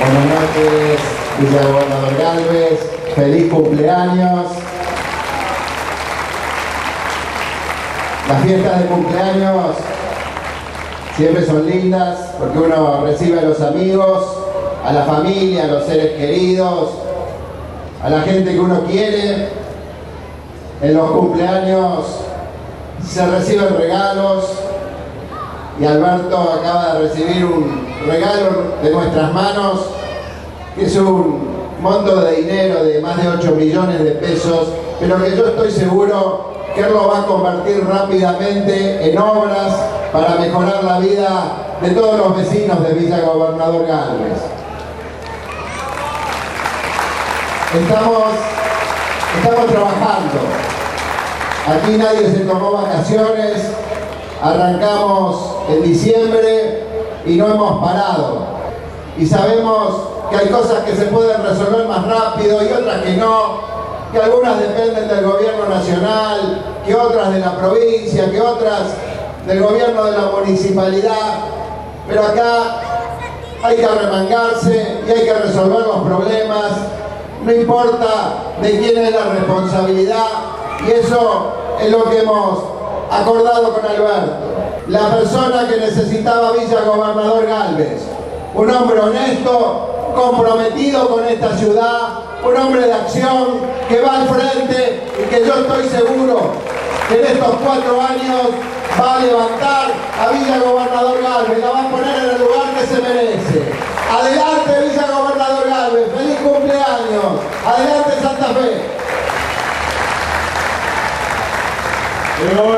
Buenas noches, vicegobernador Gálvez, feliz cumpleaños. Las fiestas de cumpleaños siempre son lindas porque uno recibe a los amigos, a la familia, a los seres queridos, a la gente que uno quiere. En los cumpleaños se reciben regalos y Alberto acaba de recibir un regalo de nuestras manos que es un monto de dinero de más de 8 millones de pesos, pero que yo estoy seguro que él lo va a convertir rápidamente en obras para mejorar la vida de todos los vecinos de Villa Gobernador Gálvez. Estamos trabajando. Aquí nadie se tomó vacaciones, arrancamos en diciembre y no hemos parado. Y sabemos que hay cosas que se pueden resolver más rápido y otras que no, que algunas dependen del gobierno nacional, que otras de la provincia, que otras del gobierno de la municipalidad. Pero acá hay que arremangarse y hay que resolver los problemas, no importa de quién es la responsabilidad, y eso es lo que hemos acordado con Alberto. La persona que necesitaba Villa Gobernador Gálvez, un hombre honesto, comprometido con esta ciudad, un hombre de acción que va al frente y que yo estoy seguro que en estos 4 años va a levantar a Villa Gobernador Gálvez, la va a poner en el lugar que se merece. Adelante Villa Gobernador Gálvez, feliz cumpleaños, adelante Santa Fe.